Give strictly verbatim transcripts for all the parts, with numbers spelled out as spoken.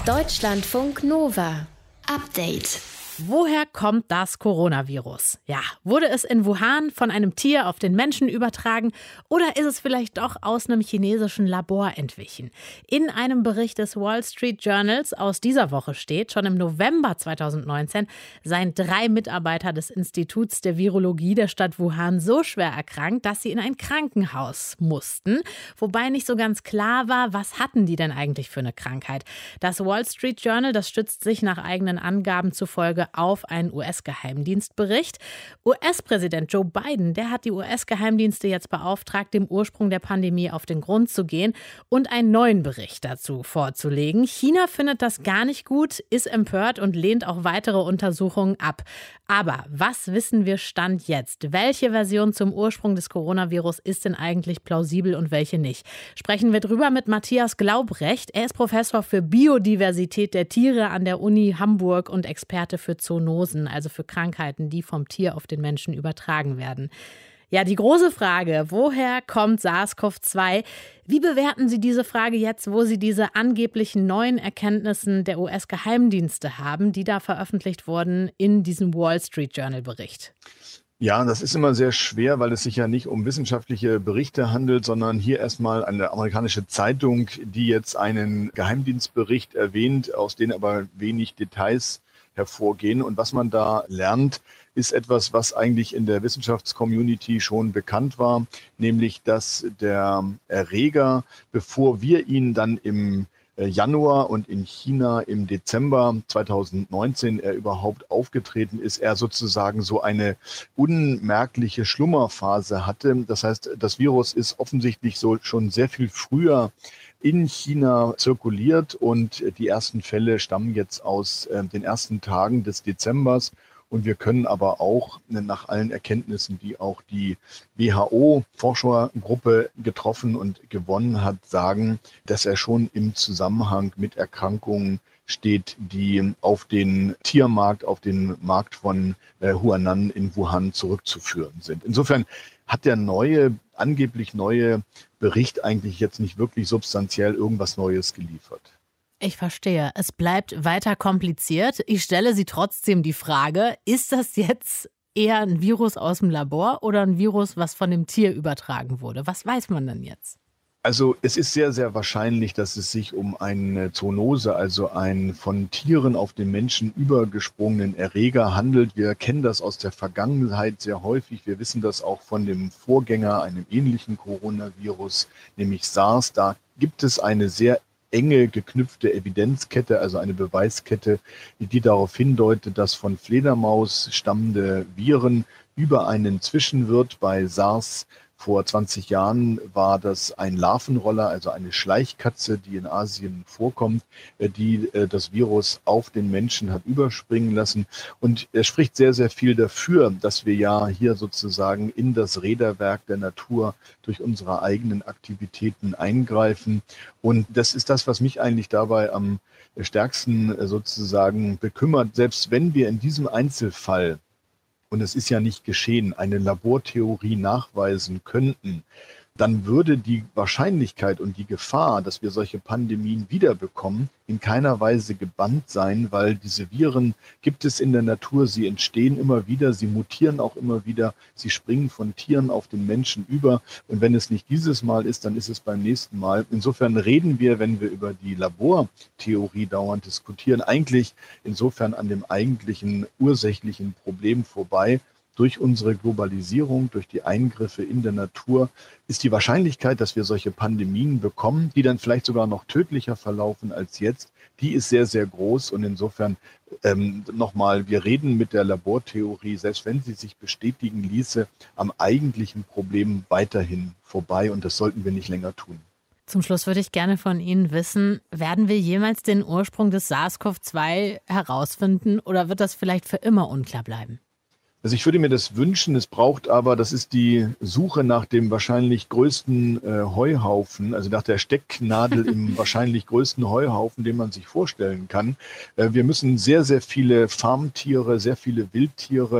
Deutschlandfunk Nova. Update. Woher kommt das Coronavirus? Ja, wurde es in Wuhan von einem Tier auf den Menschen übertragen oder ist es vielleicht doch aus einem chinesischen Labor entwichen? In einem Bericht des Wall Street Journals aus dieser Woche steht, schon im November zweitausendneunzehn seien drei Mitarbeiter des Instituts der Virologie der Stadt Wuhan so schwer erkrankt, dass sie in ein Krankenhaus mussten. Wobei nicht so ganz klar war, was hatten die denn eigentlich für eine Krankheit? Das Wall Street Journal, das stützt sich nach eigenen Angaben zufolge auf einen U S-Geheimdienstbericht. U S-Präsident Joe Biden, der hat die U S-Geheimdienste jetzt beauftragt, dem Ursprung der Pandemie auf den Grund zu gehen und einen neuen Bericht dazu vorzulegen. China findet das gar nicht gut, ist empört und lehnt auch weitere Untersuchungen ab. Aber was wissen wir Stand jetzt? Welche Version zum Ursprung des Coronavirus ist denn eigentlich plausibel und welche nicht? Sprechen wir drüber mit Matthias Glaubrecht. Er ist Professor für Biodiversität der Tiere an der Uni Hamburg und Experte für Zoonosen, also für Krankheiten, die vom Tier auf den Menschen übertragen werden. Ja, die große Frage, woher kommt SARS-C o V zwei? Wie bewerten Sie diese Frage jetzt, wo Sie diese angeblichen neuen Erkenntnissen der U S-Geheimdienste haben, die da veröffentlicht wurden in diesem Wall Street Journal-Bericht? Ja, das ist immer sehr schwer, weil es sich ja nicht um wissenschaftliche Berichte handelt, sondern hier erstmal eine amerikanische Zeitung, die jetzt einen Geheimdienstbericht erwähnt, aus denen aber wenig Details hervorgehen. Und was man da lernt, ist etwas, was eigentlich in der Wissenschaftscommunity schon bekannt war, nämlich dass der Erreger, bevor wir ihn dann im Januar und in China im Dezember zweitausendneunzehn er überhaupt aufgetreten ist, er sozusagen so eine unmerkliche Schlummerphase hatte. Das heißt, das Virus ist offensichtlich so schon sehr viel früher in China zirkuliert und die ersten Fälle stammen jetzt aus äh, den ersten Tagen des Dezembers. Und wir können aber auch nach allen Erkenntnissen, die auch die W H O-Forschergruppe getroffen und gewonnen hat, sagen, dass er schon im Zusammenhang mit Erkrankungen steht, die auf den Tiermarkt, auf den Markt von äh, Huanan in Wuhan zurückzuführen sind. Insofern hat der neue, angeblich neue Bericht eigentlich jetzt nicht wirklich substanziell irgendwas Neues geliefert. Ich verstehe. Es bleibt weiter kompliziert. Ich stelle Sie trotzdem die Frage, ist das jetzt eher ein Virus aus dem Labor oder ein Virus, was von dem Tier übertragen wurde? Was weiß man denn jetzt? Also es ist sehr, sehr wahrscheinlich, dass es sich um eine Zoonose, also einen von Tieren auf den Menschen übergesprungenen Erreger handelt. Wir kennen das aus der Vergangenheit sehr häufig. Wir wissen das auch von dem Vorgänger, einem ähnlichen Coronavirus, nämlich SARS. Da gibt es eine sehr enge geknüpfte Evidenzkette, also eine Beweiskette, die darauf hindeutet, dass von Fledermaus stammende Viren über einen Zwischenwirt bei SARS vor zwanzig Jahren war das ein Larvenroller, also eine Schleichkatze, die in Asien vorkommt, die das Virus auf den Menschen hat überspringen lassen. Und es spricht sehr, sehr viel dafür, dass wir ja hier sozusagen in das Räderwerk der Natur durch unsere eigenen Aktivitäten eingreifen. Und das ist das, was mich eigentlich dabei am stärksten sozusagen bekümmert. Selbst wenn wir in diesem Einzelfall, und es ist ja nicht geschehen, eine Labortheorie nachweisen könnten, dann würde die Wahrscheinlichkeit und die Gefahr, dass wir solche Pandemien wiederbekommen, in keiner Weise gebannt sein, weil diese Viren gibt es in der Natur, sie entstehen immer wieder, sie mutieren auch immer wieder, sie springen von Tieren auf den Menschen über. Und wenn es nicht dieses Mal ist, dann ist es beim nächsten Mal. Insofern reden wir, wenn wir über die Labortheorie dauernd diskutieren, eigentlich insofern an dem eigentlichen ursächlichen Problem vorbei. Durch unsere Globalisierung, durch die Eingriffe in der Natur ist die Wahrscheinlichkeit, dass wir solche Pandemien bekommen, die dann vielleicht sogar noch tödlicher verlaufen als jetzt, die ist sehr, sehr groß. Und insofern ähm, nochmal, wir reden mit der Labortheorie, selbst wenn sie sich bestätigen ließe, am eigentlichen Problem weiterhin vorbei. Und das sollten wir nicht länger tun. Zum Schluss würde ich gerne von Ihnen wissen, werden wir jemals den Ursprung des SARS-C o V zwei herausfinden oder wird das vielleicht für immer unklar bleiben? Also ich würde mir das wünschen, es braucht aber, das ist die Suche nach dem wahrscheinlich größten äh, Heuhaufen, also nach der Stecknadel im wahrscheinlich größten Heuhaufen, den man sich vorstellen kann. Äh, wir müssen sehr, sehr viele Farmtiere, sehr viele Wildtiere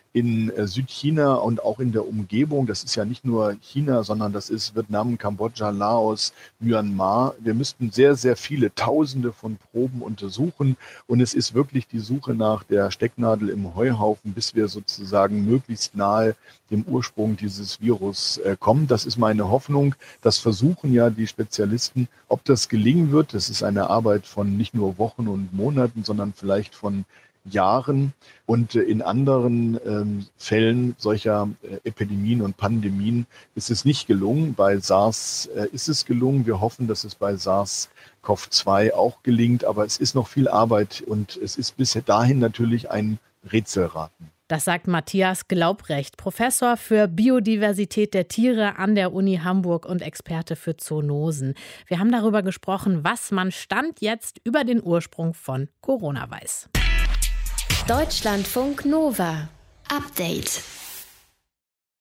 in Südchina und auch in der Umgebung. Das ist ja nicht nur China, sondern das ist Vietnam, Kambodscha, Laos, Myanmar. Wir müssten sehr, sehr viele Tausende von Proben untersuchen. Und es ist wirklich die Suche nach der Stecknadel im Heuhaufen, bis wir sozusagen möglichst nahe dem Ursprung dieses Virus äh, kommen. Das ist meine Hoffnung. Das versuchen ja die Spezialisten. Ob das gelingen wird, das ist eine Arbeit von nicht nur Wochen und Monaten, sondern vielleicht von Jahren. Und äh, in anderen ähm, Fällen solcher äh, Epidemien und Pandemien ist es nicht gelungen. Bei SARS äh, ist es gelungen. Wir hoffen, dass es bei SARS-C o V zwei auch gelingt. Aber es ist noch viel Arbeit und es ist bis dahin natürlich ein Rätselraten. Das sagt Matthias Glaubrecht, Professor für Biodiversität der Tiere an der Uni Hamburg und Experte für Zoonosen. Wir haben darüber gesprochen, was man Stand jetzt über den Ursprung von Corona weiß. Deutschlandfunk Nova. Update.